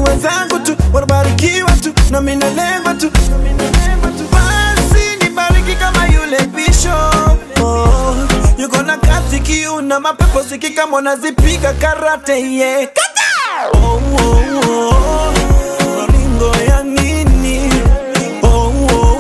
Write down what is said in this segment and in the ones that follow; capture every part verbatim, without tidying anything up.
wenzangu tu wanabarikiwa tu na mimi nalemba tu. Basi nibariki kama yule bishop, oh, yuko na kati kiuna mapepo sikika mwana zipiga karate, yeah. Kata! Oh, oh, oh, maringo ya nini? Oh, oh,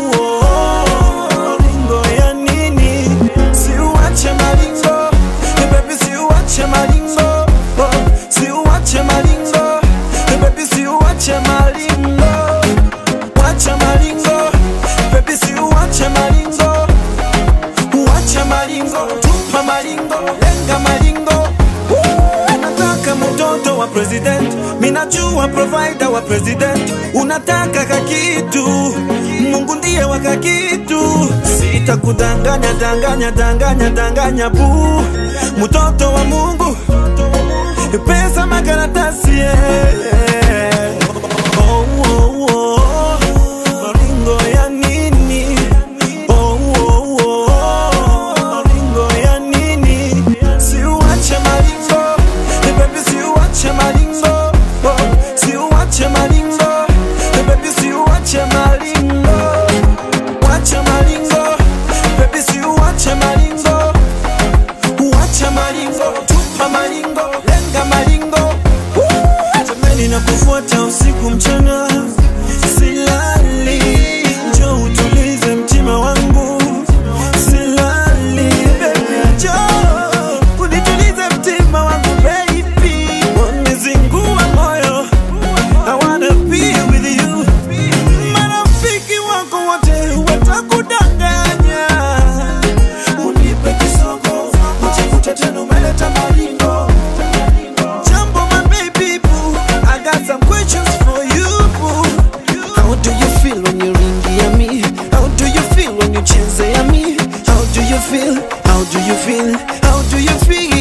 oh, maringo ya nini? Si uache maringo, hey baby, si uache maringo, oh, si uache maringo, hey baby, si uache maringo, uache maringo, baby, si uache maringo, uache maringo, tupa maringo, lenga maringo. Unataka mtoto wa president, minajua provider wa president. Unataka kakitu, Mungu ndiye wa kakitu. Sita kudanganya, danganya, danganya, danganya boo. Mtoto wa Mungu, pesa makaratasi, yeah. Oh, oh, oh, maringo ya nini? Oh, oh, oh, maringo ya nini? Si uache maringo, hey baby, si uache maringo, oh, si uache maringo, hey baby, si uache maringo, uache maringo, baby, si uache maringo, uache maringo, tupa maringo, lenga maringo. Jamani nakufuata usiku mchana, silali, njoo utulize mtima wangu, silali, baby, njoo unitulize mtima wangu, baby, wanizingua moyo, I wanna be with you. Marafiki wako wote watakudanganya, unipe kisogo, ujikute tena umeleta maringo. Jumbo my baby boo, I got some questions for you boo. How do you feel when you ringi at me? How do you feel when you chase at me? How do you feel? How do you feel? How do you feel?